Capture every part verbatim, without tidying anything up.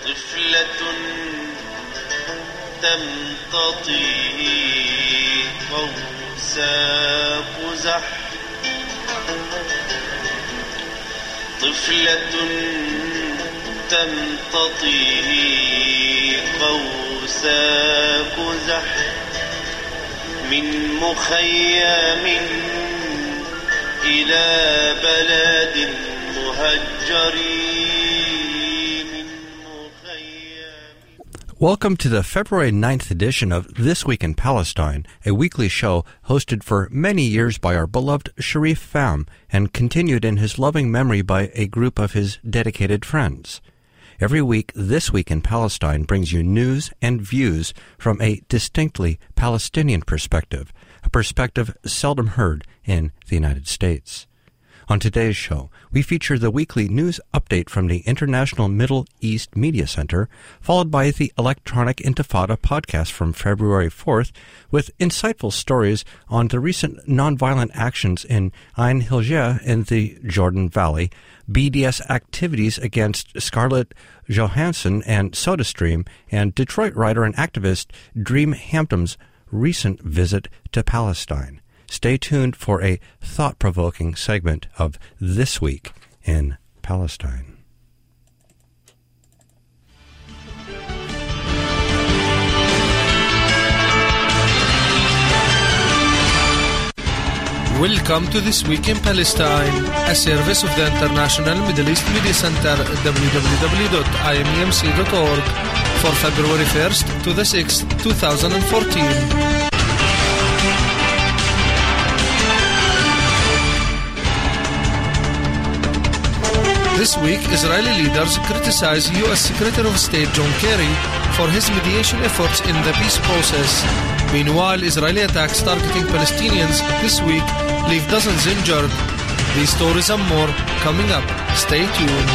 طفلة تمتطي قوس قزح طفلة تمتطي قوس قزح من مخيم إلى بلد مهجر. Welcome to the February ninth edition of This Week in Palestine, a weekly show hosted for many years by our beloved Sharif Fam and continued in his loving memory by a group of his dedicated friends. Every week, This Week in Palestine brings you news and views from a distinctly Palestinian perspective, a perspective seldom heard in the United States. On today's show, we feature the weekly news update from the International Middle East Media Center, followed by the Electronic Intifada podcast from February fourth, with insightful stories on the recent nonviolent actions in Ain Hilja in the Jordan Valley, B D S activities against Scarlett Johansson and SodaStream, and Detroit writer and activist Dream Hampton's recent visit to Palestine. Stay tuned for a thought-provoking segment of This Week in Palestine. Welcome to This Week in Palestine, a service of the International Middle East Media Center at w w w dot i m e m c dot org for February first to the sixth, two thousand fourteen. This week, Israeli leaders criticize U S Secretary of State John Kerry for his mediation efforts in the peace process. Meanwhile, Israeli attacks targeting Palestinians this week leave dozens injured. These stories and more coming up. Stay tuned.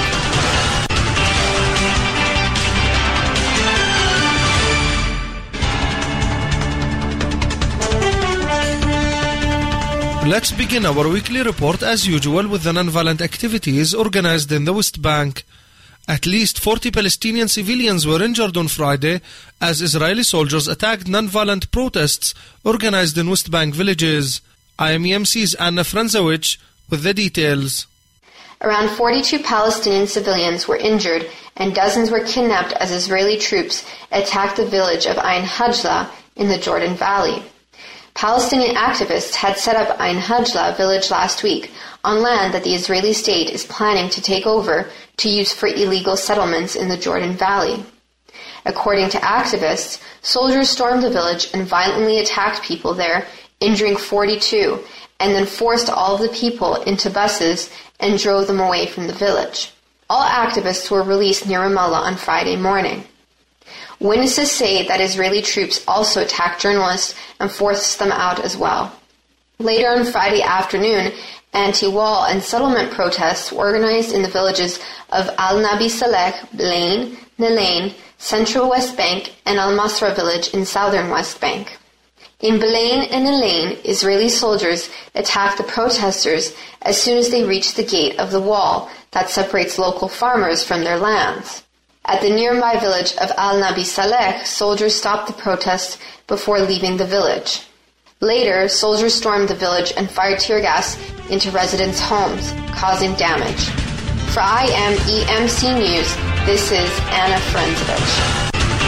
Let's begin our weekly report as usual with the nonviolent activities organized in the West Bank. At least forty Palestinian civilians were injured on Friday as Israeli soldiers attacked nonviolent protests organized in West Bank villages. I M E M C's Anna Franzowicz with the details. Around forty-two Palestinian civilians were injured and dozens were kidnapped as Israeli troops attacked the village of Ain Hajla in the Jordan Valley. Palestinian activists had set up Ain Hajla village last week on land that the Israeli state is planning to take over to use for illegal settlements in the Jordan Valley. According to activists, soldiers stormed the village and violently attacked people there, injuring forty-two, and then forced all of the people into buses and drove them away from the village. All activists were released near Ramallah on Friday morning. Witnesses say that Israeli troops also attacked journalists and forced them out as well. Later on Friday afternoon, anti-wall and settlement protests were organized in the villages of Al-Nabi Saleh, Blaine, Nelaine, Central West Bank, and Al-Masra village in southern West Bank. In Blaine and Nelaine, Israeli soldiers attacked the protesters as soon as they reached the gate of the wall that separates local farmers from their lands. At the nearby village of Al-Nabi Saleh, soldiers stopped the protests before leaving the village. Later, soldiers stormed the village and fired tear gas into residents' homes, causing damage. For I M E M C News, this is Anna Franzovich.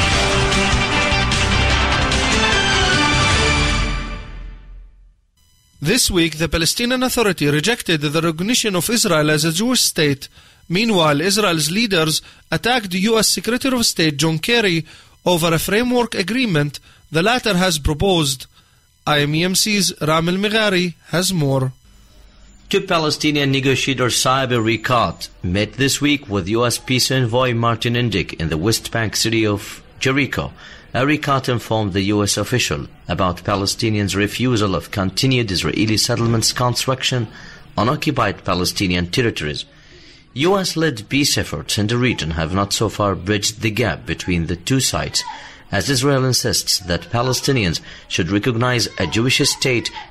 This week, the Palestinian Authority rejected the recognition of Israel as a Jewish state. Meanwhile, Israel's leaders attacked U S Secretary of State John Kerry over a framework agreement the latter has proposed. I M E M C's Ram El-Meghari has more. Two Palestinian negotiators, Saeb Erekat, met this week with U S Peace Envoy Martin Indyk in the West Bank city of Jericho. Erekat informed the U S official about Palestinians' refusal of continued Israeli settlements construction on occupied Palestinian territories. U S-led peace efforts in the region have not so far bridged the gap between the two sides, as Israel insists that Palestinians should recognize a Jewish state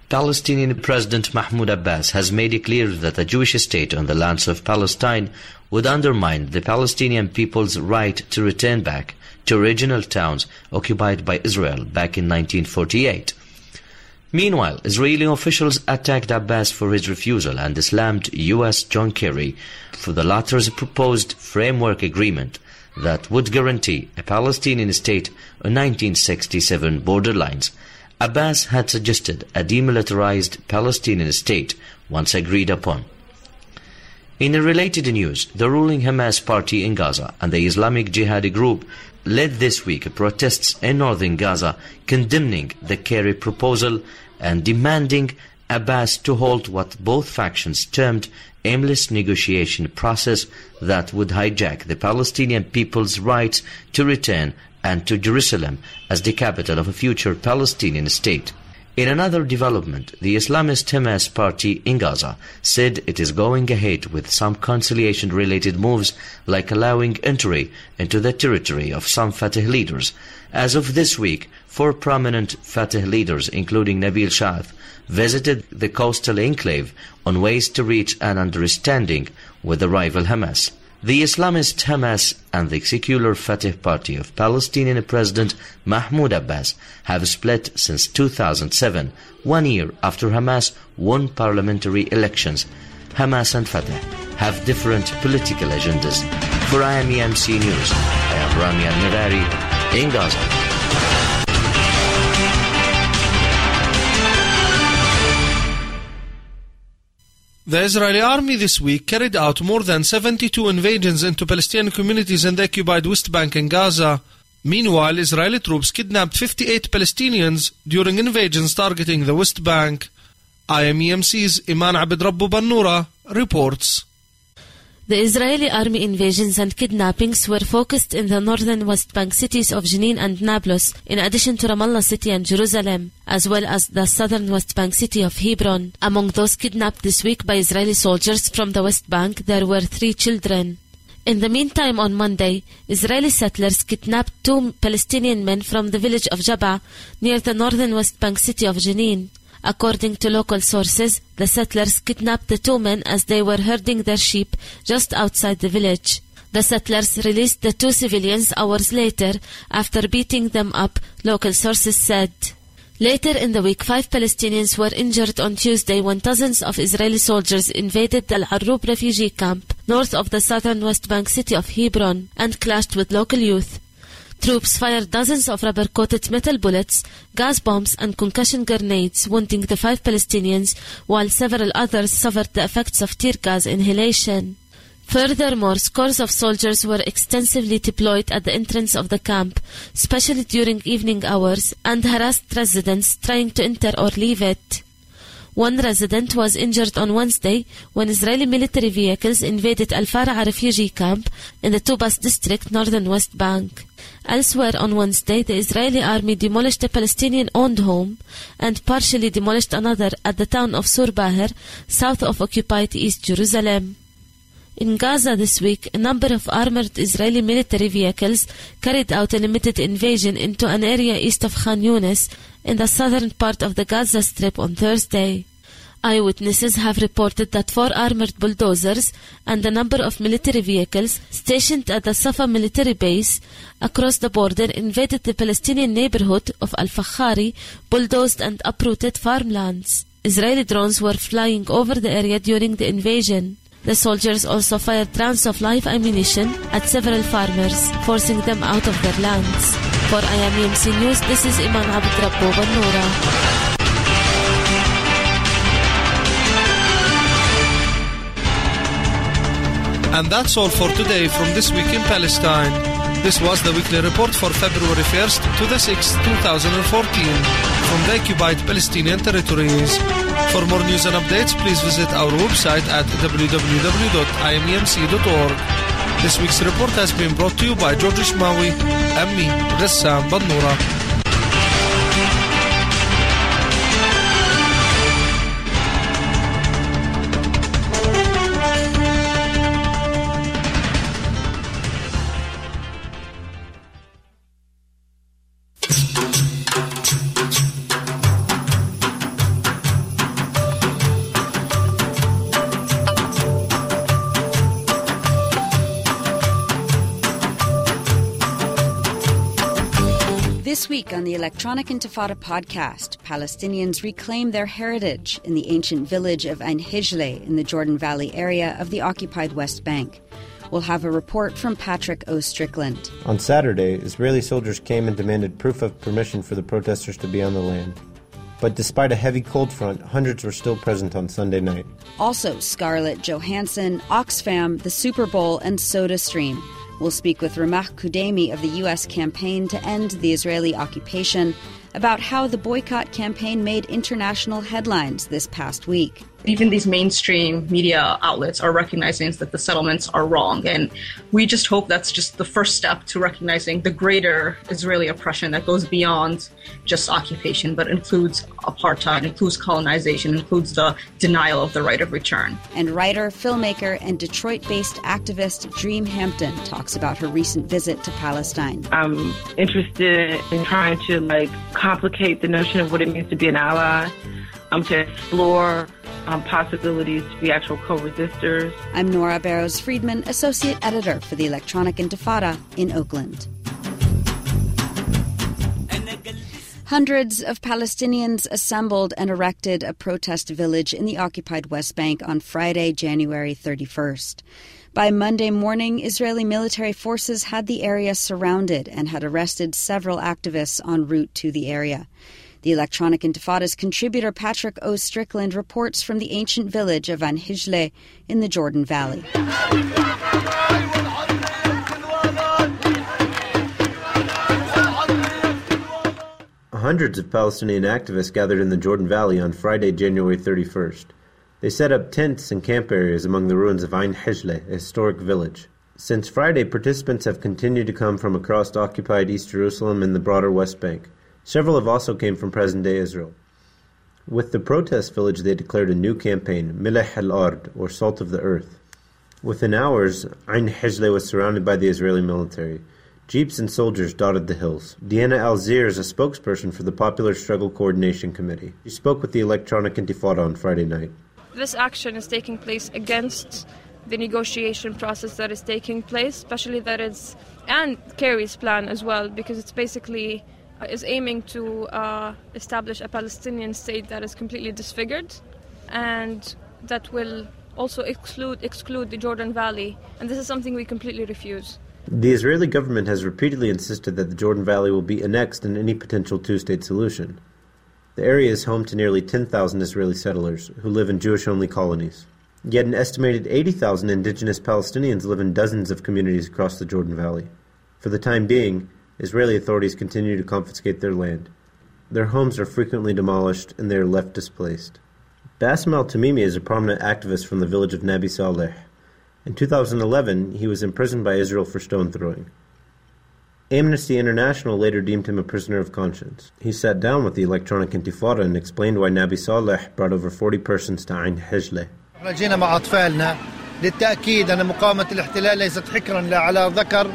Palestinian President Mahmoud Abbas has made it clear that a Jewish state on the lands of Palestine would undermine the Palestinian people's right to return back to original towns occupied by Israel back in nineteen forty-eight. Meanwhile, Israeli officials attacked Abbas for his refusal and slammed U S John Kerry for the latter's proposed framework agreement that would guarantee a Palestinian state on nineteen sixty-seven borderlines. Abbas had suggested a demilitarized Palestinian state once agreed upon. In related news, the ruling Hamas party in Gaza and the Islamic Jihad group led this week protests in northern Gaza condemning the Kerry proposal and demanding Abbas to halt what both factions termed aimless negotiation process that would hijack the Palestinian people's rights to return and to Jerusalem as the capital of a future Palestinian state. In another development, the Islamist Hamas party in Gaza said it is going ahead with some conciliation-related moves like allowing entry into the territory of some Fatah leaders. As of this week, four prominent Fatah leaders, including Nabil Shaath, visited the coastal enclave on ways to reach an understanding with the rival Hamas. The Islamist Hamas and the secular Fatah party of Palestinian President Mahmoud Abbas have split since two thousand seven, one year after Hamas won parliamentary elections. Hamas and Fatah have different political agendas. For I M E M C News, I am Rami Al-Mirari in Gaza. The Israeli army this week carried out more than seventy-two invasions into Palestinian communities in the occupied West Bank and Gaza. Meanwhile, Israeli troops kidnapped fifty-eight Palestinians during invasions targeting the West Bank. I M E M C's Iman Abed Rabbu Bannura reports. The Israeli army invasions and kidnappings were focused in the northern West Bank cities of Jenin and Nablus, in addition to Ramallah city and Jerusalem, as well as the southern West Bank city of Hebron. Among those kidnapped this week by Israeli soldiers from the West Bank, there were three children. In the meantime, on Monday, Israeli settlers kidnapped two Palestinian men from the village of Jab'a, near the northern West Bank city of Jenin. According to local sources, the settlers kidnapped the two men as they were herding their sheep just outside the village. The settlers released the two civilians hours later after beating them up, local sources said. Later in the week, five Palestinians were injured on Tuesday when dozens of Israeli soldiers invaded the Al-Arub refugee camp, north of the southern West Bank city of Hebron, and clashed with local youth. Troops fired dozens of rubber-coated metal bullets, gas bombs and concussion grenades, wounding the five Palestinians, while several others suffered the effects of tear gas inhalation. Furthermore, scores of soldiers were extensively deployed at the entrance of the camp, especially during evening hours, and harassed residents trying to enter or leave it. One resident was injured on Wednesday when Israeli military vehicles invaded Al-Fara'a refugee camp in the Tubas district, northern West Bank. Elsewhere on Wednesday, the Israeli army demolished a Palestinian-owned home and partially demolished another at the town of Sur Baher, south of occupied East Jerusalem. In Gaza this week, a number of armored Israeli military vehicles carried out a limited invasion into an area east of Khan Yunis in the southern part of the Gaza Strip on Thursday. Eyewitnesses have reported that four armored bulldozers and a number of military vehicles stationed at the Safa military base across the border invaded the Palestinian neighborhood of Al-Fakhari, bulldozed and uprooted farmlands. Israeli drones were flying over the area during the invasion. The soldiers also fired rounds of live ammunition at several farmers, forcing them out of their lands. For I M E M C News, this is Iman Abed Rabbu Bannura. And that's all for today from This Week in Palestine. This was the weekly report for February first to the sixth, two thousand fourteen from the occupied Palestinian territories. For more news and updates, please visit our website at w w w dot i m e m c dot org. This week's report has been brought to you by George Ishmawi and me, Ghassan Bannura. This week on the Electronic Intifada podcast, Palestinians reclaim their heritage in the ancient village of Ain Hijle in the Jordan Valley area of the occupied West Bank. We'll have a report from Patrick O. Strickland. On Saturday, Israeli soldiers came and demanded proof of permission for the protesters to be on the land. But despite a heavy cold front, hundreds were still present on Sunday night. Also, Scarlett Johansson, Oxfam, the Super Bowl, and SodaStream. We'll speak with Ramah Kudemi of the U S campaign to end the Israeli occupation about how the boycott campaign made international headlines this past week. Even these mainstream media outlets are recognizing that the settlements are wrong. And we just hope that's just the first step to recognizing the greater Israeli oppression that goes beyond just occupation, but includes apartheid, includes colonization, includes the denial of the right of return. And writer, filmmaker, and Detroit-based activist Dream Hampton talks about her recent visit to Palestine. I'm interested in trying to like complicate the notion of what it means to be an ally, um, to explore Um, possibilities to be actual co-resistors. I'm Nora Barrows-Friedman, Associate Editor for the Electronic Intifada in Oakland. Hundreds of Palestinians assembled and erected a protest village in the occupied West Bank on Friday, January thirty-first. By Monday morning, Israeli military forces had the area surrounded and had arrested several activists en route to the area. The Electronic Intifada's contributor Patrick O. Strickland reports from the ancient village of Ain Hijle in the Jordan Valley. Hundreds of Palestinian activists gathered in the Jordan Valley on Friday, January thirty-first. They set up tents and camp areas among the ruins of Ain Hijle, a historic village. Since Friday, participants have continued to come from across occupied East Jerusalem and the broader West Bank. Several have also came from present-day Israel. With the protest village, they declared a new campaign, Milh al-Ard, or Salt of the Earth. Within hours, Ain Hijle was surrounded by the Israeli military. Jeeps and soldiers dotted the hills. Deanna Alzir is a spokesperson for the Popular Struggle Coordination Committee. She spoke with the Electronic Intifada on Friday night. This action is taking place against the negotiation process that is taking place, especially that it's, and Kerry's plan as well, because it's basically is aiming to uh, establish a Palestinian state that is completely disfigured and that will also exclude exclude the Jordan Valley. And this is something we completely refuse. The Israeli government has repeatedly insisted that the Jordan Valley will be annexed in any potential two-state solution. The area is home to nearly ten thousand Israeli settlers who live in Jewish-only colonies. Yet an estimated eighty thousand indigenous Palestinians live in dozens of communities across the Jordan Valley. For the time being, Israeli authorities continue to confiscate their land. Their homes are frequently demolished and they are left displaced. Bassem al-Tamimi is a prominent activist from the village of Nabi Saleh. In two thousand eleven, he was imprisoned by Israel for stone throwing. Amnesty International later deemed him a prisoner of conscience. He sat down with the Electronic Intifada and explained why Nabi Saleh brought over forty persons to Ain Hijle. جينا مع أطفالنا للتأكيد أن مقاومة الاحتلال ليست حكرا لا على ذكر.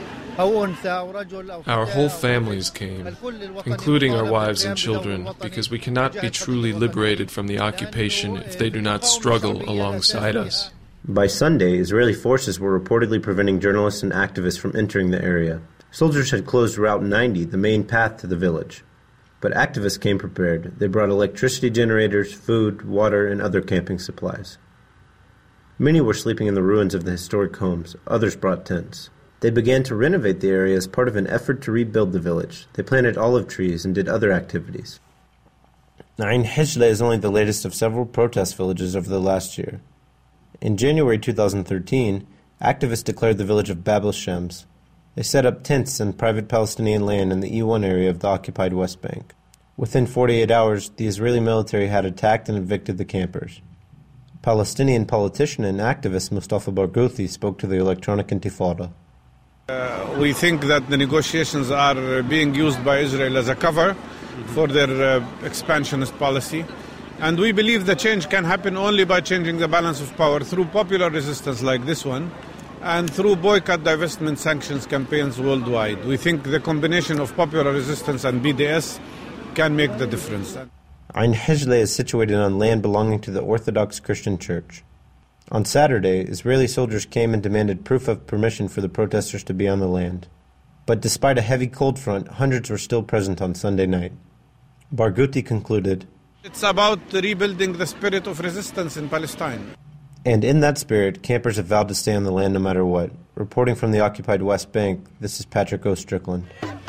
Our whole families came, including our wives and children, because we cannot be truly liberated from the occupation if they do not struggle alongside us. By Sunday, Israeli forces were reportedly preventing journalists and activists from entering the area. Soldiers had closed Route ninety, the main path to the village. But activists came prepared. They brought electricity generators, food, water, and other camping supplies. Many were sleeping in the ruins of the historic homes. Others brought tents. They began to renovate the area as part of an effort to rebuild the village. They planted olive trees and did other activities. Ain Hijle is only the latest of several protest villages over the last year. In January two thousand thirteen, activists declared the village of Bab el-Shams. They set up tents on private Palestinian land in the E one area of the occupied West Bank. Within forty-eight hours, the Israeli military had attacked and evicted the campers. Palestinian politician and activist Mustafa Barghouthi spoke to the Electronic Intifada. Uh, we think that the negotiations are being used by Israel as a cover for their uh, expansionist policy. And we believe the change can happen only by changing the balance of power through popular resistance like this one and through boycott, divestment, sanctions campaigns worldwide. We think the combination of popular resistance and B D S can make the difference. Ain Hijle is situated on land belonging to the Orthodox Christian Church. On Saturday, Israeli soldiers came and demanded proof of permission for the protesters to be on the land. But despite a heavy cold front, hundreds were still present on Sunday night. Barghouti concluded, "It's about rebuilding the spirit of resistance in Palestine." And in that spirit, campers have vowed to stay on the land no matter what. Reporting from the occupied West Bank, this is Patrick O. Strickland.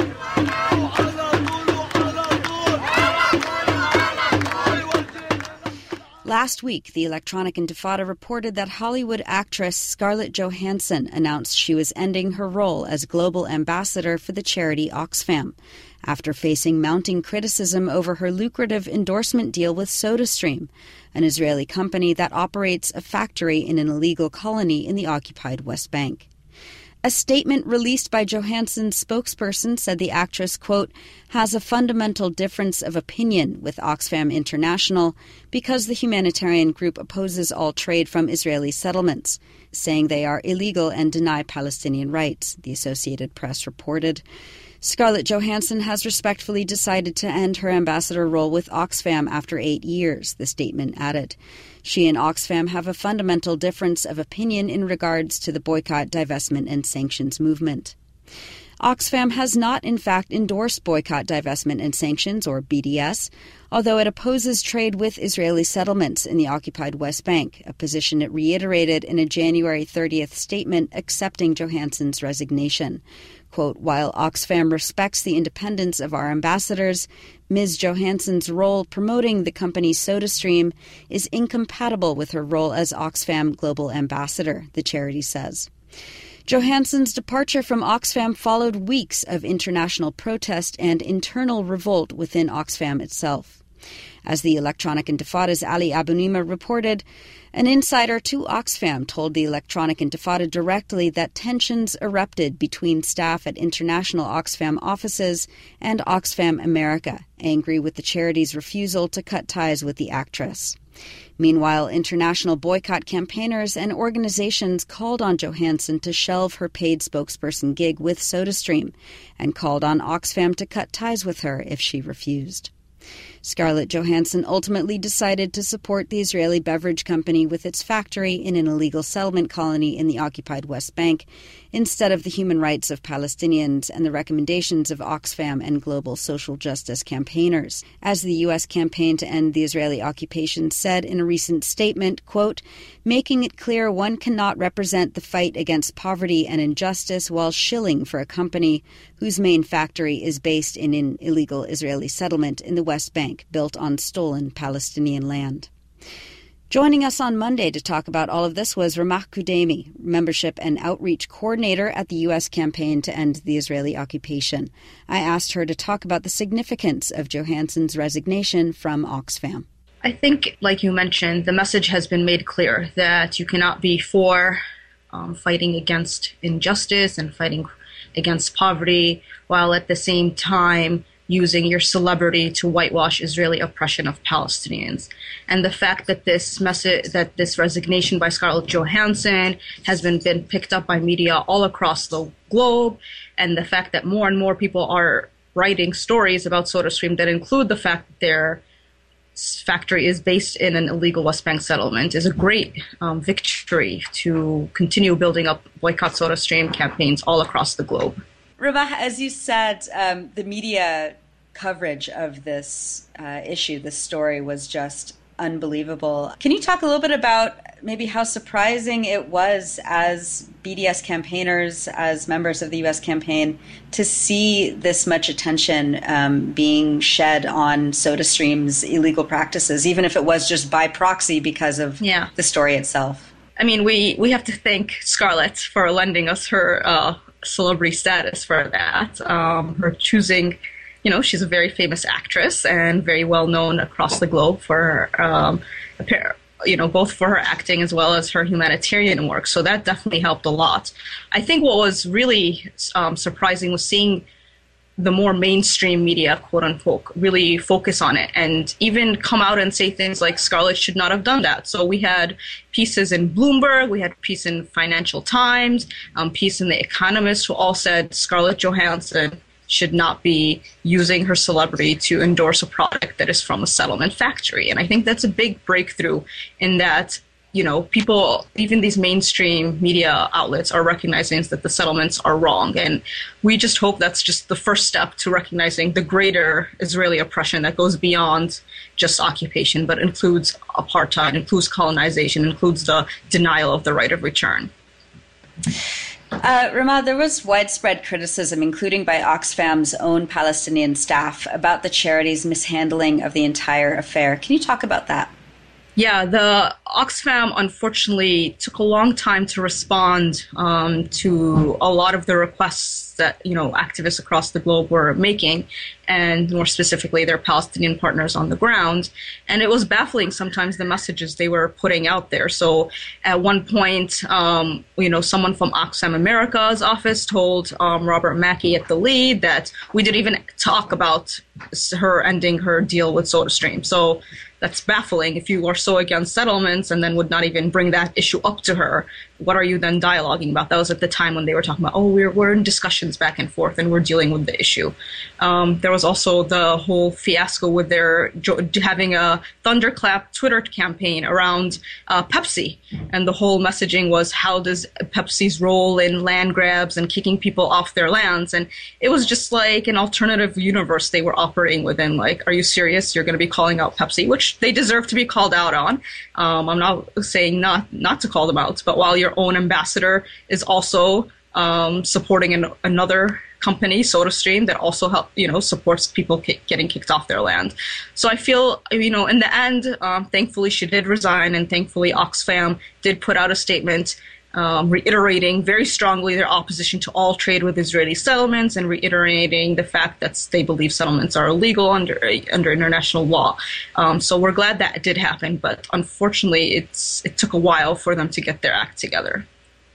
Last week, the Electronic Intifada reported that Hollywood actress Scarlett Johansson announced she was ending her role as global ambassador for the charity Oxfam, after facing mounting criticism over her lucrative endorsement deal with SodaStream, an Israeli company that operates a factory in an illegal colony in the occupied West Bank. A statement released by Johansson's spokesperson said the actress, quote, has a fundamental difference of opinion with Oxfam International because the humanitarian group opposes all trade from Israeli settlements, saying they are illegal and deny Palestinian rights, the Associated Press reported. Scarlett Johansson has respectfully decided to end her ambassador role with Oxfam after eight years, the statement added. She and Oxfam have a fundamental difference of opinion in regards to the boycott, divestment, and sanctions movement. Oxfam has not, in fact, endorsed boycott, divestment, and sanctions, or B D S, although it opposes trade with Israeli settlements in the occupied West Bank, a position it reiterated in a January thirtieth statement accepting Johansson's resignation. Quote, while Oxfam respects the independence of our ambassadors, Miz Johansson's role promoting the company's SodaStream is incompatible with her role as Oxfam Global Ambassador, the charity says. Johansson's departure from Oxfam followed weeks of international protest and internal revolt within Oxfam itself. As the Electronic Intifada's Ali Abunimah reported, an insider to Oxfam told the Electronic Intifada directly that tensions erupted between staff at international Oxfam offices and Oxfam America, angry with the charity's refusal to cut ties with the actress. Meanwhile, international boycott campaigners and organizations called on Johansson to shelve her paid spokesperson gig with SodaStream and called on Oxfam to cut ties with her if she refused. Scarlett Johansson ultimately decided to support the Israeli beverage company with its factory in an illegal settlement colony in the occupied West Bank, instead of the human rights of Palestinians and the recommendations of Oxfam and global social justice campaigners. As the U S campaign to end the Israeli occupation said in a recent statement, quote, making it clear one cannot represent the fight against poverty and injustice while shilling for a company whose main factory is based in an illegal Israeli settlement in the West Bank, built on stolen Palestinian land. Joining us on Monday to talk about all of this was Ramah Kudemi, Membership and Outreach Coordinator at the U S campaign to end the Israeli occupation. I asked her to talk about the significance of Johansson's resignation from Oxfam. I think, like you mentioned, the message has been made clear that you cannot be for um, fighting against injustice and fighting against poverty, while at the same time using your celebrity to whitewash Israeli oppression of Palestinians. And the fact that this message, that this resignation by Scarlett Johansson has been, been picked up by media all across the globe, and the fact that more and more people are writing stories about SodaStream that include the fact that their factory is based in an illegal West Bank settlement is a great um, victory to continue building up boycott SodaStream campaigns all across the globe. Ramah, as you said, um, the media coverage of this uh, issue, this story, was just unbelievable. Can you talk a little bit about maybe how surprising it was as B D S campaigners, as members of the U S campaign, to see this much attention um, being shed on SodaStream's illegal practices, even if it was just by proxy because of yeah. the story itself? I mean, we, we have to thank Scarlett for lending us her uh, celebrity status for that. Um, her choosing, you know, she's a very famous actress and very well known across the globe for, um, you know, both for her acting as well as her humanitarian work. So that definitely helped a lot. I think what was really um, surprising was seeing the more mainstream media, quote unquote, really focus on it and even come out and say things like Scarlett should not have done that. So we had pieces in Bloomberg, we had a piece in Financial Times, um, piece in The Economist, who all said Scarlett Johansson should not be using her celebrity to endorse a product that is from a settlement factory. And I think that's a big breakthrough in that, you know, people, even these mainstream media outlets are recognizing that the settlements are wrong. And we just hope that's just the first step to recognizing the greater Israeli oppression that goes beyond just occupation, but includes apartheid, includes colonization, includes the denial of the right of return. Uh, Ramah, there was widespread criticism, including by Oxfam's own Palestinian staff, about the charity's mishandling of the entire affair. Can you talk about that? Yeah, the Oxfam unfortunately took a long time to respond um, to a lot of the requests that, you know, activists across the globe were making, and more specifically their Palestinian partners on the ground. And it was baffling sometimes the messages they were putting out there. So at one point, um, you know, someone from Oxfam America's office told um, Robert Mackey at the lead that we didn't even talk about her ending her deal with SodaStream. So that's baffling. If you are so against settlements and then would not even bring that issue up to her, what are you then dialoguing about? That was at the time when they were talking about, oh, we're we're in discussions back and forth and we're dealing with the issue. Um, there was also the whole fiasco with their jo- having a thunderclap Twitter campaign around uh, Pepsi. And the whole messaging was, how does Pepsi's role in land grabs and kicking people off their lands? And it was just like an alternative universe they were operating within. Like, are you serious? You're going to be calling out Pepsi, which they deserve to be called out on. Um, I'm not saying not, not to call them out, but while your own ambassador is also um, supporting an, another company, SodaStream, that also help, you know, supports people ki- getting kicked off their land. So I feel, you know, in the end, um, thankfully she did resign, and thankfully Oxfam did put out a statement um, reiterating very strongly their opposition to all trade with Israeli settlements, and reiterating the fact that they believe settlements are illegal under under international law. Um, so we're glad that it did happen, but unfortunately, it's it took a while for them to get their act together.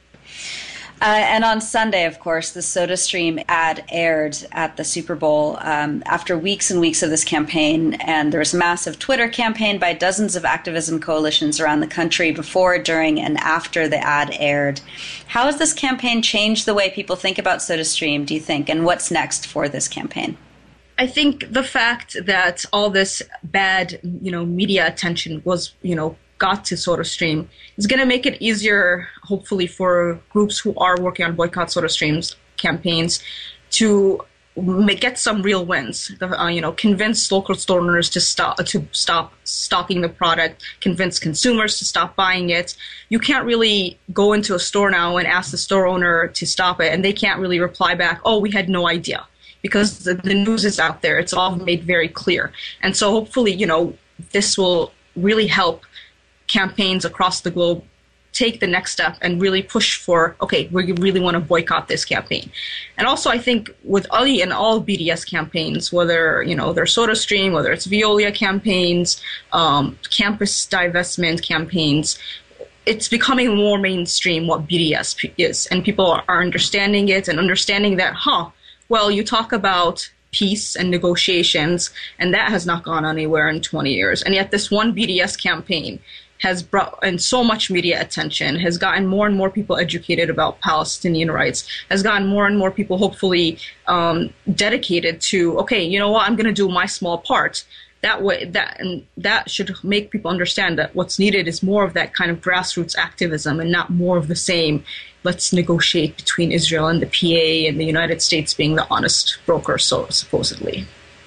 Uh, and on Sunday, of course, the SodaStream ad aired at the Super Bowl um, after weeks and weeks of this campaign. And there was a massive Twitter campaign by dozens of activism coalitions around the country before, during, and after the ad aired. How has this campaign changed the way people think about SodaStream, do you think? And what's next for this campaign? I think the fact that all this bad, you know, media attention was, you know, got to SodaStream is going to make it easier, hopefully, for groups who are working on boycott SodaStream's campaigns to make, get some real wins. The, uh, you know, convince local store owners to stop to stop stocking the product, convince consumers to stop buying it. You can't really go into a store now and ask the store owner to stop it, and they can't really reply back, "Oh, we had no idea," because the, the news is out there. It's all made very clear, and so hopefully, you know, this will really help campaigns across the globe take the next step and really push for, okay, we really want to boycott this campaign. And also, I think with all and all B D S campaigns, whether, you know, they're SodaStream, whether it's Veolia campaigns, um, campus divestment campaigns, it's becoming more mainstream what B D S is, and people are, are understanding it and understanding that, huh, well, you talk about peace and negotiations, and that has not gone anywhere in twenty years. And yet this one B D S campaign has brought in so much media attention, has gotten more and more people educated about Palestinian rights, has gotten more and more people hopefully um, dedicated to, okay, you know what, I'm going to do my small part. That way, that and that should make people understand that what's needed is more of that kind of grassroots activism and not more of the same, let's negotiate between Israel and the P A and the United States being the honest broker, so supposedly.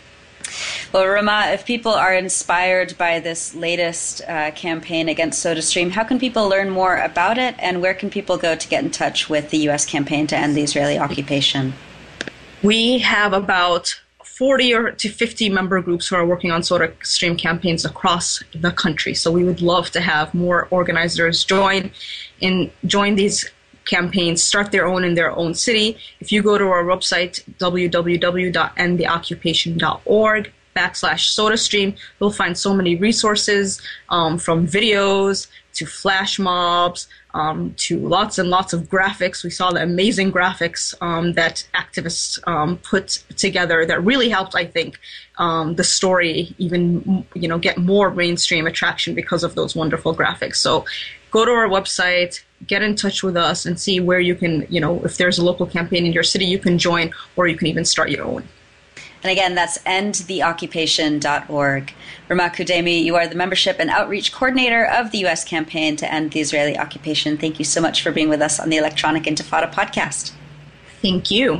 Well, Ramah, if people are inspired by this latest uh, campaign against SodaStream, how can people learn more about it, and where can people go to get in touch with the U S campaign to end the Israeli occupation? We have about forty or to fifty member groups who are working on SodaStream campaigns across the country. So we would love to have more organizers join in join these campaigns, start their own in their own city. If you go to our website, w w w dot end the occupation dot org backslash SodaStream, you'll find so many resources, um, from videos to flash mobs, um, to lots and lots of graphics. We saw the amazing graphics um, that activists um, put together that really helped, I think, um, the story even, you know, get more mainstream attraction because of those wonderful graphics. So go to our website, get in touch with us, and see where you can, you know, if there's a local campaign in your city, you can join, or you can even start your own. And again, that's end the occupation dot org. Ramak Kudemi, you are the Membership and Outreach Coordinator of the U S campaign to end the Israeli occupation. Thank you so much for being with us on the Electronic Intifada podcast. Thank you.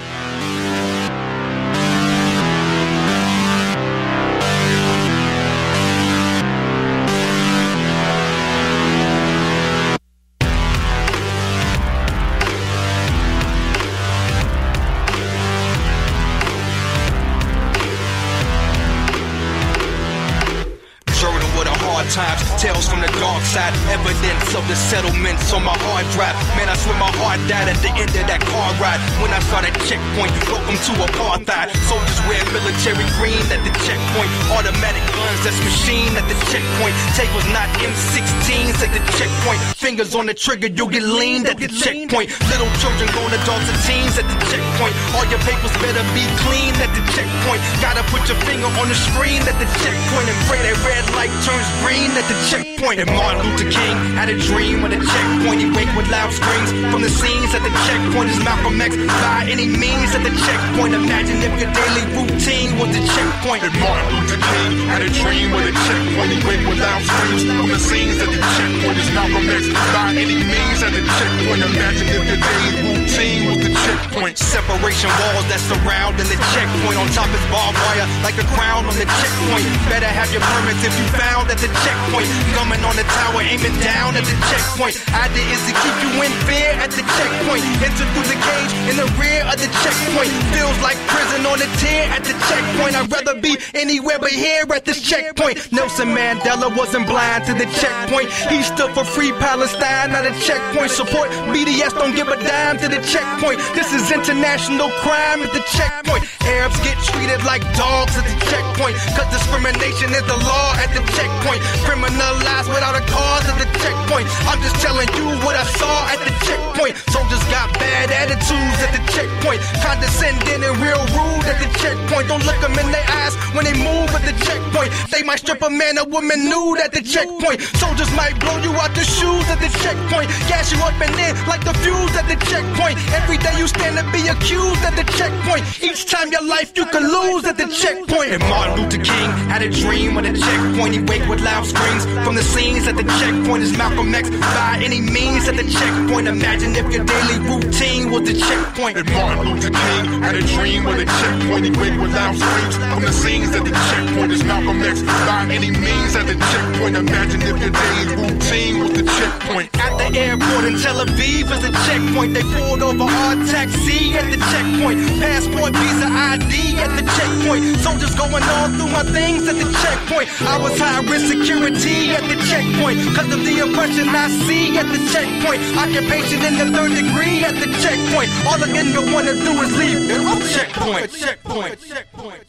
Times, tales from the dark side, evidence of the settlements on my hard drive. Man, I swear my heart died at the end of that car ride. When I saw that checkpoint, welcome to apartheid. Soldiers wear military green at the checkpoint. Automatic guns, that's machine at the checkpoint. Tables not M sixteens at the checkpoint. Fingers on the trigger, you'll get leaned at the checkpoint. Little children grown adults and teens at the checkpoint. All your papers better be clean at the checkpoint. Gotta put your finger on the screen at the checkpoint and pray that red light turns green at the checkpoint. And Martin Luther King had a dream at a checkpoint. He wake with loud screams from the scenes at the checkpoint. Is Malcolm X by any means at the checkpoint? Imagine if your daily routine was the checkpoint. And Martin Luther King had a dream at a checkpoint. He wake with loud screams from the scenes at the checkpoint. Is Malcolm X by any means at the checkpoint? Imagine if your daily routine was the checkpoint. Separation walls that surround in the checkpoint. On top is barbed wire like a crown on the checkpoint. Better have your permits if you found at the checkpoint. Gumming on the tower, aiming down at the checkpoint. Idea is to keep you in fear at the checkpoint. Enter through the cage in the rear of the checkpoint. Feels like prison on a tear at the checkpoint. I'd rather be anywhere but here at this checkpoint. Nelson Mandela wasn't blind to the checkpoint. He stood for free Palestine at a checkpoint. Support B D S, don't give a dime to the checkpoint. This is international crime at the checkpoint. Arabs get treated like dogs at the checkpoint. Cause discrimination is the law at the checkpoint. Criminalized without a cause at the checkpoint. I'm just telling you what I saw at the checkpoint. Soldiers got bad attitudes at the checkpoint. Condescending and real rude at the checkpoint. Don't look them in their eyes when they move at the checkpoint. They might strip a man or woman nude at the checkpoint. Soldiers might blow you out the shoes at the checkpoint. Gas you up and in like the fuse at the checkpoint. Every day you stand to be accused at the checkpoint. Each time your life you can lose at the checkpoint. And Martin Luther King had a dream at the checkpoint. He wake with loud screams from the scenes at the checkpoint. Is Malcolm X by any means at the checkpoint? Imagine if your daily routine was the checkpoint. And Martin Luther King had a dream at the checkpoint. He wake with loud screams from the scenes at the checkpoint. Is Malcolm X by any means at the checkpoint? Imagine if your daily routine was the checkpoint. At the airport in Tel Aviv is the checkpoint. They pulled over our taxi at the checkpoint. Passport, visa, I D at the checkpoint. Soldiers going on through my things at the checkpoint. I was high risk security at the checkpoint. Cause of the oppression I see at the checkpoint. Occupation in the third degree at the checkpoint. All the nigga wanna do is leave at the checkpoint. Checkpoint. Checkpoint.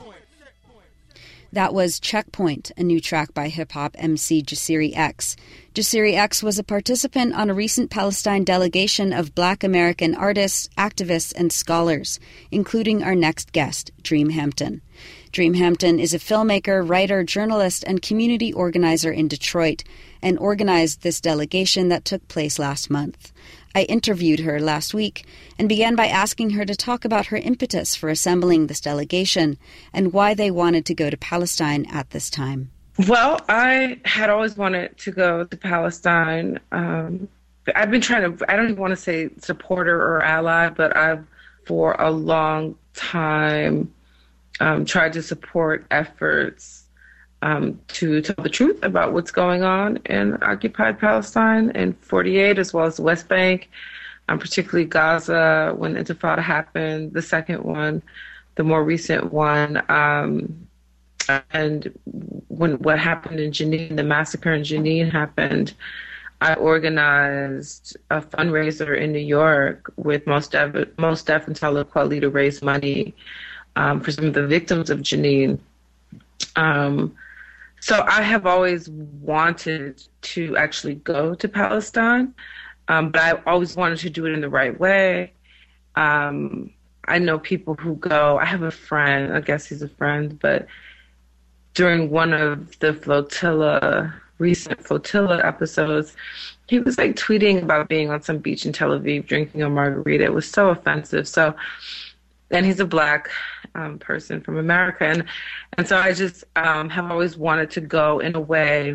That was Checkpoint, a new track by hip-hop M C Jasiri X. Jasiri X was a participant on a recent Palestine delegation of Black American artists, activists, and scholars, including our next guest, Dream Hampton. Dream Hampton is a filmmaker, writer, journalist, and community organizer in Detroit, and organized this delegation that took place last month. I interviewed her last week and began by asking her to talk about her impetus for assembling this delegation and why they wanted to go to Palestine at this time. Well, I had always wanted to go to Palestine. Um, I've been trying to, I don't even want to say supporter or ally, but I've for a long time um, tried to support efforts Um, to tell the truth about what's going on in occupied Palestine in forty-eight, as well as the West Bank, um, particularly Gaza when Intifada happened, the second one, the more recent one, um, and when what happened in Jenin, the massacre in Jenin happened, I organized a fundraiser in New York with Mos Def, Mos Def and Talib Kweli to raise money um, for some of the victims of Jenin. Um, So I have always wanted to actually go to Palestine, um, but I always wanted to do it in the right way. Um, I know people who go. I have a friend, I guess he's a friend, but during one of the flotilla, recent flotilla episodes, he was like tweeting about being on some beach in Tel Aviv drinking a margarita. It was so offensive. So and he's a black um, person from America. And, and so I just um, have always wanted to go in a way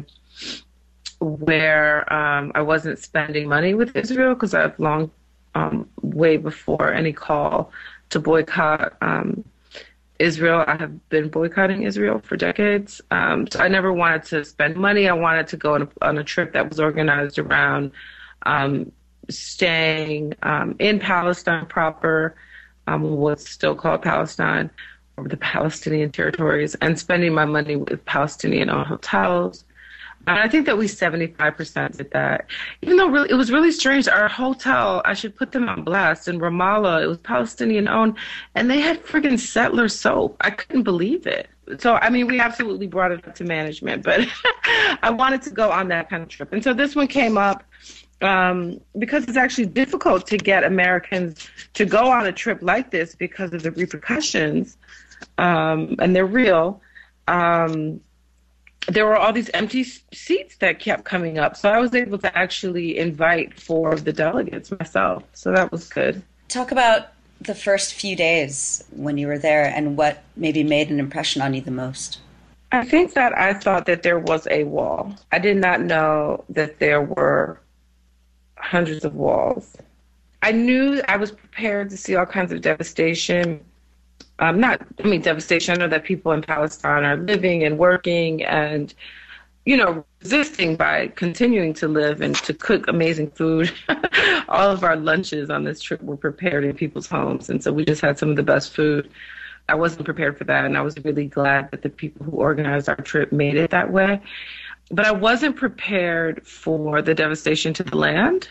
where um, I wasn't spending money with Israel, because I've long, um, way before any call to boycott um, Israel, I have been boycotting Israel for decades. Um, so I never wanted to spend money. I wanted to go on a, on a trip that was organized around um, staying um, in Palestine proper, um, what's still called Palestine, or the Palestinian territories, and spending my money with Palestinian-owned hotels. And I think that we seventy-five percent did that. Even though really, it was really strange, our hotel, I should put them on blast, in Ramallah, it was Palestinian-owned, and they had friggin' Settler soap. I couldn't believe it. So, I mean, we absolutely brought it up to management, but I wanted to go on that kind of trip. And so this one came up um, because it's actually difficult to get Americans to go on a trip like this because of the repercussions, um, and they're real. Um, there were all these empty seats that kept coming up. So I was able to actually invite four of the delegates myself. So that was good. Talk about the first few days when you were there and what maybe made an impression on you the most. I think that I thought that there was a wall. I did not know that there were hundreds of walls. I knew I was prepared to see all kinds of devastation. Um, not, I mean, devastation. I know that people in Palestine are living and working and, you know, resisting by continuing to live and to cook amazing food. All of our lunches on this trip were prepared in people's homes. And so we just had some of the best food. I wasn't prepared for that. And I was really glad that the people who organized our trip made it that way. But I wasn't prepared for the devastation to the land.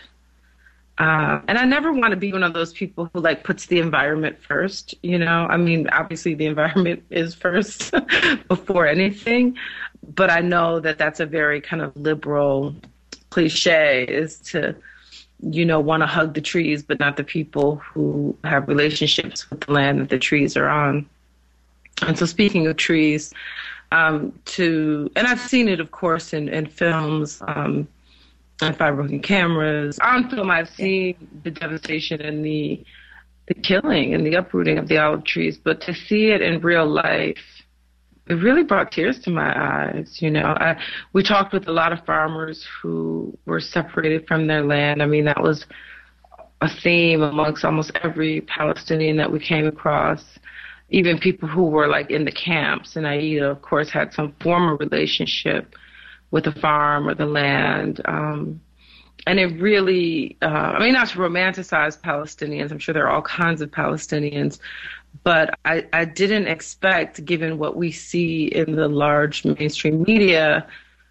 Uh, and I never want to be one of those people who like puts the environment first, you know. I mean, obviously the environment is first before anything, but I know that that's a very kind of liberal cliche, is to, you know, want to hug the trees, but not the people who have relationships with the land that the trees are on. And so speaking of trees, um, to, and I've seen it, of course, in, in films, um, on five-broken cameras. On film, I've seen the devastation and the the killing and the uprooting of the olive trees, but to see it in real life, it really brought tears to my eyes. You know, I, we talked with a lot of farmers who were separated from their land. I mean, that was a theme amongst almost every Palestinian that we came across. Even people who were like in the camps, and Aida, of course, had some form of relationship with the farm or the land. Um, and it really, uh, I mean, not to romanticize Palestinians, I'm sure there are all kinds of Palestinians, but I, I didn't expect, given what we see in the large mainstream media,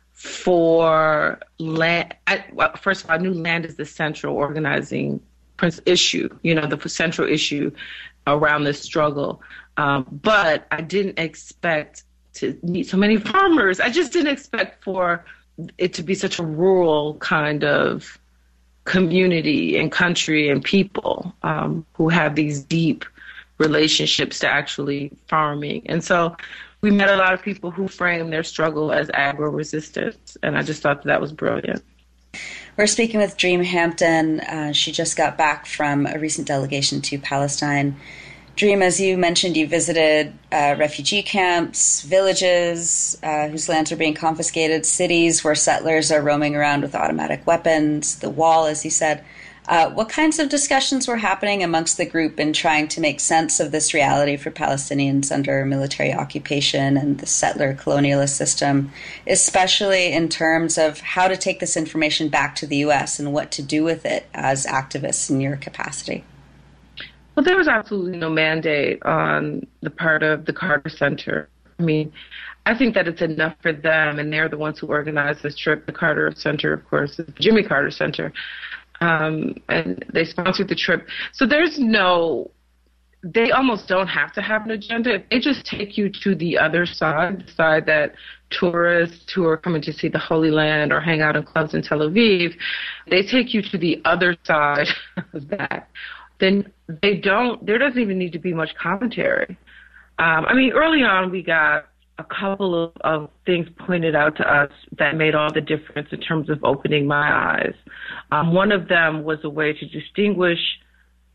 for land, I, well, first of all, I knew land is the central organizing issue, you know, the central issue around this struggle. Um, but I didn't expect to meet so many farmers. I just didn't expect for it to be such a rural kind of community and country and people um, who have these deep relationships to actually farming. And so we met a lot of people who framed their struggle as agro-resistance, and I just thought that, that was brilliant. We're speaking with Dream Hampton. Uh, she just got back from a recent delegation to Palestine. Dream, as you mentioned, you visited uh, refugee camps, villages uh, whose lands are being confiscated, cities where settlers are roaming around with automatic weapons, the wall, as you said. Uh, what kinds of discussions were happening amongst the group in trying to make sense of this reality for Palestinians under military occupation and the settler colonialist system, especially in terms of how to take this information back to the U S and what to do with it as activists in your capacity? Well, there was absolutely no mandate on the part of the Carter Center. I mean, I think that it's enough for them, and they're the ones who organized this trip. The Carter Center, of course, is the Jimmy Carter Center, um, and they sponsored the trip. So there's no, they almost don't have to have an agenda. If they just take you to the other side, the side that tourists who are coming to see the Holy Land or hang out in clubs in Tel Aviv, they take you to the other side of that. Then they don't, there doesn't even need to be much commentary. Um, I mean, early on we got a couple of, of things pointed out to us that made all the difference in terms of opening my eyes. Um, one of them was a way to distinguish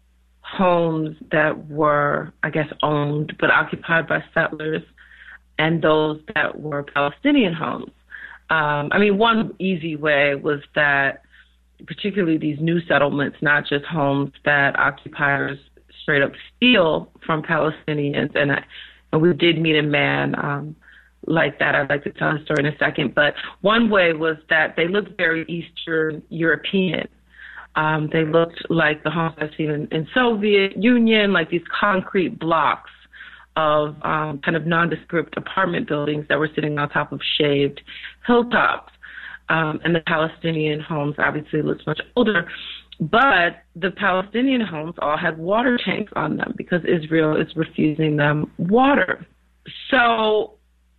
homes that were, I guess, owned but occupied by settlers and those that were Palestinian homes. Um, I mean, one easy way was that particularly these new settlements, not just homes that occupiers straight up steal from Palestinians. And, I, and we did meet a man um, like that. I'd like to tell his story in a second. But one way was that they looked very Eastern European. Um, they looked like the homes I've seen in, in Soviet Union, like these concrete blocks of um, kind of nondescript apartment buildings that were sitting on top of shaved hilltops. Um, and the Palestinian homes obviously looked much older. But the Palestinian homes all had water tanks on them because Israel is refusing them water. So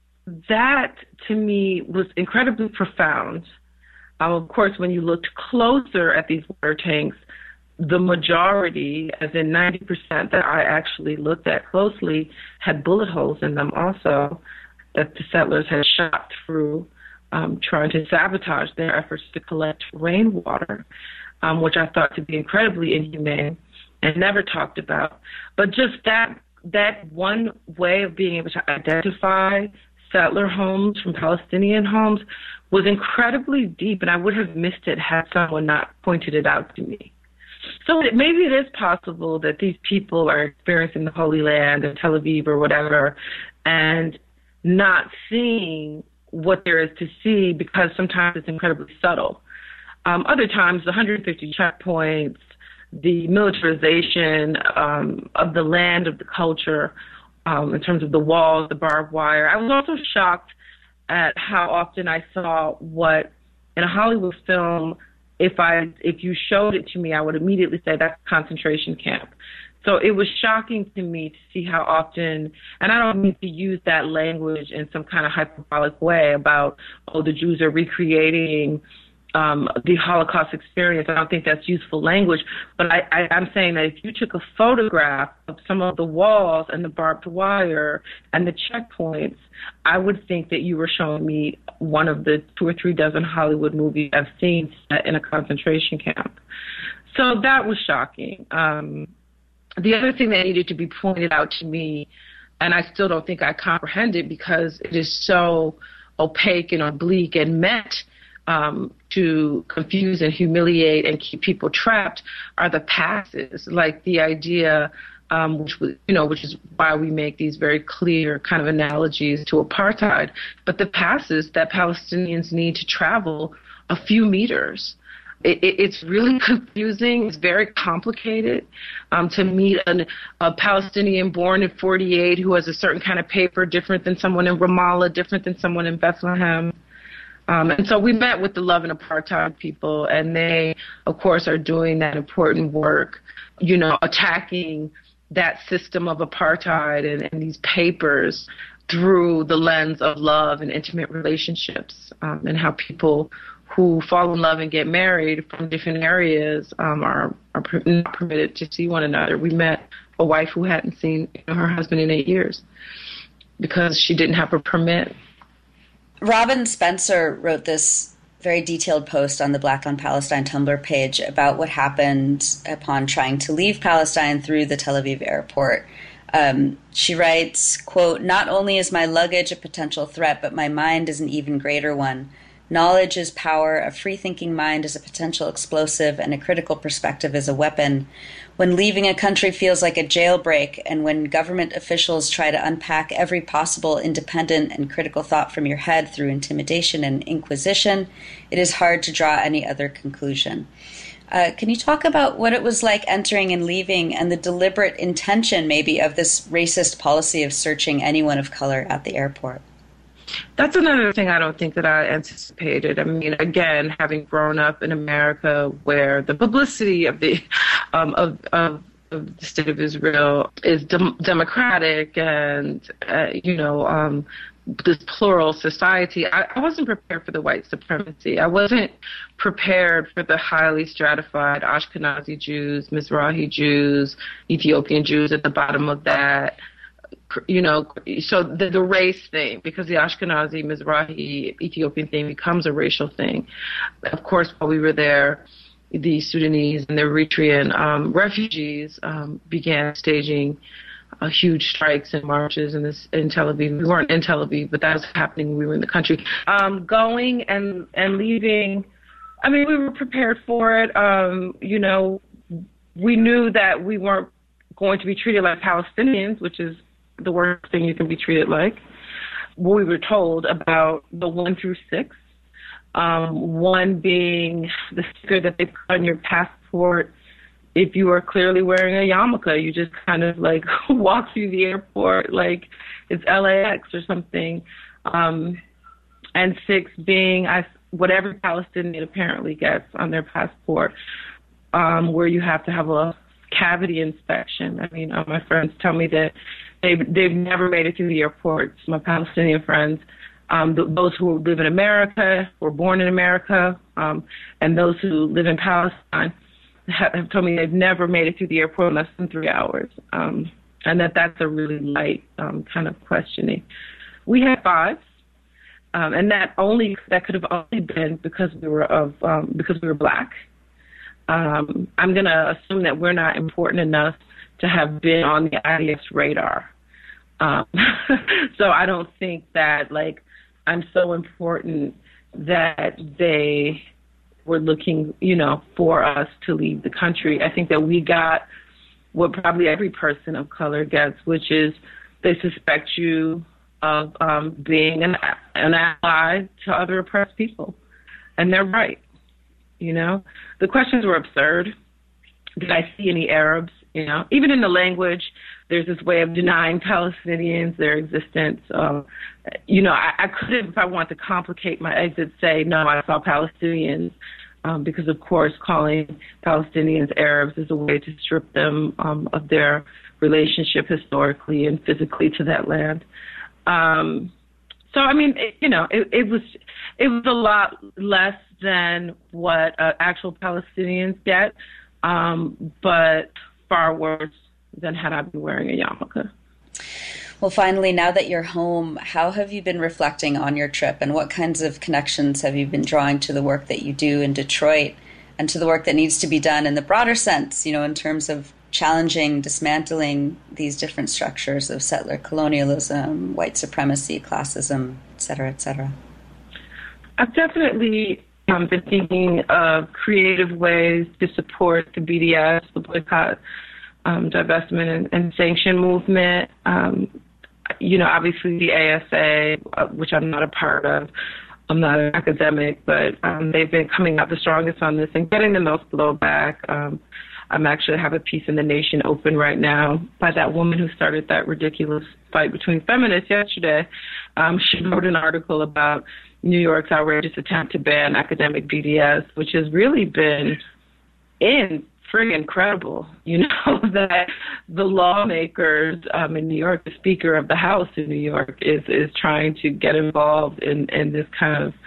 that, to me, was incredibly profound. Um, of course, when you looked closer at these water tanks, the majority, as in ninety percent that I actually looked at closely, had bullet holes in them also that the settlers had shot through, um, trying to sabotage their efforts to collect rainwater, um, which I thought to be incredibly inhumane and never talked about. But just that that one way of being able to identify settler homes from Palestinian homes was incredibly deep, and I would have missed it had someone not pointed it out to me. So it, maybe it is possible that these people are experiencing the Holy Land and Tel Aviv or whatever and not seeing what there is to see because sometimes it's incredibly subtle. Um, other times, the one hundred fifty checkpoints, the militarization um, of the land, of the culture, um, in terms of the walls, the barbed wire. I was also shocked at how often I saw what, in a Hollywood film, if I if you showed it to me, I would immediately say that's a concentration camp. So it was shocking to me to see how often, and I don't mean to use that language in some kind of hyperbolic way about, oh, the Jews are recreating um, the Holocaust experience. I don't think that's useful language. But I, I, I'm saying that if you took a photograph of some of the walls and the barbed wire and the checkpoints, I would think that you were showing me one of the two or three dozen Hollywood movies I've seen set in a concentration camp. So that was shocking. Um, the other thing that needed to be pointed out to me, and I still don't think I comprehended because it is so opaque and oblique and meant um, to confuse and humiliate and keep people trapped, are the passes, like the idea Um, which was, you know, which is why we make these very clear kind of analogies to apartheid. But the passes that Palestinians need to travel a few meters, it, it, it's really confusing. It's very complicated um, to meet an, a Palestinian born in forty-eight who has a certain kind of paper different than someone in Ramallah, different than someone in Bethlehem. Um, and so we met with the Love and Apartheid people, and they, of course, are doing that important work, you know, attacking that system of apartheid and, and these papers through the lens of love and intimate relationships, um, and how people who fall in love and get married from different areas um, are, are not permitted to see one another. We met a wife who hadn't seen you know, her husband in eight years because she didn't have a permit. Robin Spencer wrote this very detailed post on the Black on Palestine Tumblr page about what happened upon trying to leave Palestine through the Tel Aviv airport. Um, she writes, quote, "Not only is my luggage a potential threat, but my mind is an even greater one. Knowledge is power, a free-thinking mind is a potential explosive, and a critical perspective is a weapon. When leaving a country feels like a jailbreak, and when government officials try to unpack every possible independent and critical thought from your head through intimidation and inquisition, it is hard to draw any other conclusion." Uh, can you talk about what it was like entering and leaving and the deliberate intention, maybe, of this racist policy of searching anyone of color at the airport? That's another thing I don't think that I anticipated. I mean, again, having grown up in America where the publicity of the um, of, of, of the state of Israel is dem- democratic and, uh, you know, um, this plural society, I, I wasn't prepared for the white supremacy. I wasn't prepared for the highly stratified Ashkenazi Jews, Mizrahi Jews, Ethiopian Jews at the bottom of that. You know, so the, the race thing, because the Ashkenazi, Mizrahi, Ethiopian thing becomes a racial thing. Of course, while we were there, the Sudanese and the Eritrean um, refugees um, began staging uh, huge strikes and marches in this in Tel Aviv. We weren't in Tel Aviv, but that was happening when we were in the country. Um, going and, and leaving, I mean, we were prepared for it. Um, you know, we knew that we weren't going to be treated like Palestinians, which is the worst thing you can be treated like. We were told about the one through six. Um, one being the sticker that they put on your passport if you are clearly wearing a yarmulke. You just kind of like walk through the airport like it's L A X or something. Um, and six being I, what every Palestinian apparently gets on their passport, um, where you have to have a cavity inspection. I mean, uh, my friends tell me that they've, they've never made it through the airports, my Palestinian friends. Um, th- those who live in America, were born in America, um, and those who live in Palestine have, have told me they've never made it through the airport in less than three hours, um, and that that's a really light um, kind of questioning. We had fives, um, and that only that could have only been because we were of um, because we were black. Um, I'm going to assume that we're not important enough to have been on the I D F's radar. Um, so I don't think that like. I'm so important that they were looking, you know, for us to leave the country. I think that we got what probably every person of color gets, which is they suspect you of um, being an, an ally to other oppressed people. And they're right, you know. The questions were absurd. Did I see any Arabs? You know, even in the language, there's this way of denying Palestinians their existence. Um, you know, I, I couldn't, if I wanted to complicate my exit, say, no, I saw Palestinians, um, because, of course, calling Palestinians Arabs is a way to strip them um, of their relationship historically and physically to that land. Um, so, I mean, it, you know, it, it was it was a lot less than what uh, actual Palestinians get, um, but far worse than had I been wearing a yarmulke. Well, finally, now that you're home, how have you been reflecting on your trip, and what kinds of connections have you been drawing to the work that you do in Detroit and to the work that needs to be done in the broader sense, you know, in terms of challenging, dismantling these different structures of settler colonialism, white supremacy, classism, et cetera, et cetera? I've definitely um, been thinking of creative ways to support the B D S, the boycott, um, divestment, and, and sanction movement. Um, you know, obviously the A S A, uh, which I'm not a part of. I'm not an academic, but um, they've been coming out the strongest on this and getting the most blowback. Um, I'm actually have a piece in The Nation open right now by that woman who started that ridiculous fight between feminists yesterday. Um, she wrote an article about New York's outrageous attempt to ban academic B D S, which has really been in pretty incredible. You know, that the lawmakers um, in New York, the Speaker of the House in New York is, is trying to get involved in, in this kind of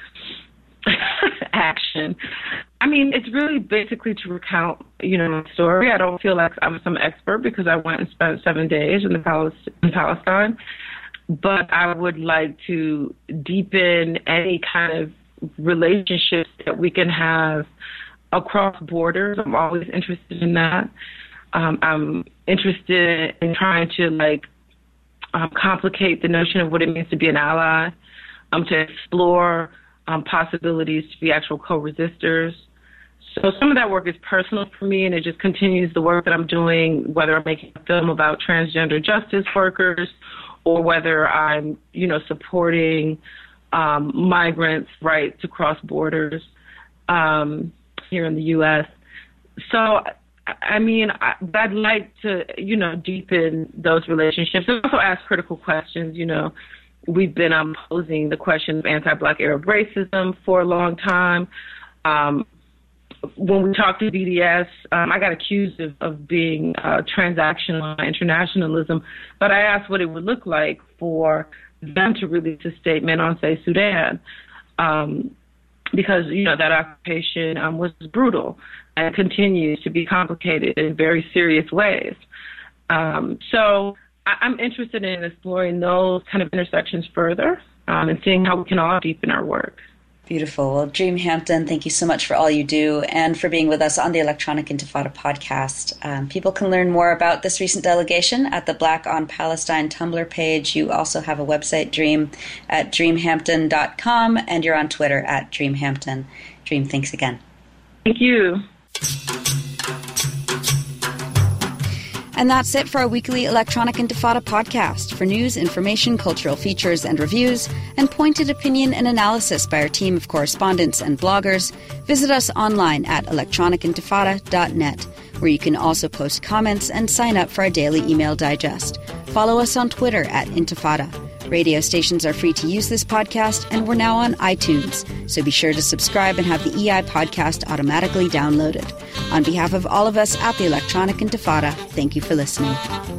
action. I mean, it's really basically to recount, you know, my story. I don't feel like I'm some expert because I went and spent seven days in, the Palest- in Palestine. But I would like to deepen any kind of relationships that we can have across borders. I'm always interested in that. Um, I'm interested in trying to, like, um, complicate the notion of what it means to be an ally, um, to explore um, possibilities to be actual co-resistors. So some of that work is personal for me, and it just continues the work that I'm doing, whether I'm making a film about transgender justice workers or whether I'm, you know, supporting um, migrants' right to cross borders um, here in the U S. So, I mean, I, I'd like to, you know, deepen those relationships and also ask critical questions. You know, we've been um, posing the question of anti-Black Arab racism for a long time. Um, when we talked to B D S, um, I got accused of, of being uh, transactional internationalism, but I asked what it would look like for them to release a statement on, say, Sudan, um, because, you know, that occupation um, was brutal and continues to be complicated in very serious ways. Um, so I- I'm interested in exploring those kind of intersections further um, and seeing how we can all deepen our work. Beautiful. Well, Dream Hampton, thank you so much for all you do and for being with us on the Electronic Intifada podcast. Um, people can learn more about this recent delegation at the Black on Palestine Tumblr page. You also have a website, Dream, at dream hampton dot com, and you're on Twitter at Dream Hampton. Dream, thanks again. Thank you. And that's it for our weekly Electronic Intifada podcast. For news, information, cultural features and reviews, and pointed opinion and analysis by our team of correspondents and bloggers, visit us online at electronic intifada dot net, where you can also post comments and sign up for our daily email digest. Follow us on Twitter at Intifada. Radio stations are free to use this podcast, and we're now on iTunes, so be sure to subscribe and have the E I podcast automatically downloaded. On behalf of all of us at the Electronic Intifada, thank you for listening.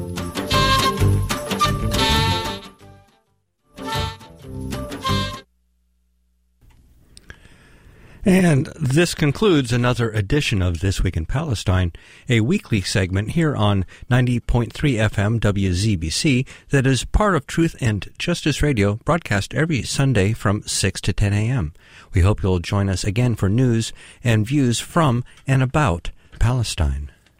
And this concludes another edition of This Week in Palestine, a weekly segment here on ninety point three F M W Z B C that is part of Truth and Justice Radio, broadcast every Sunday from six to ten a.m. We hope you'll join us again for news and views from and about Palestine.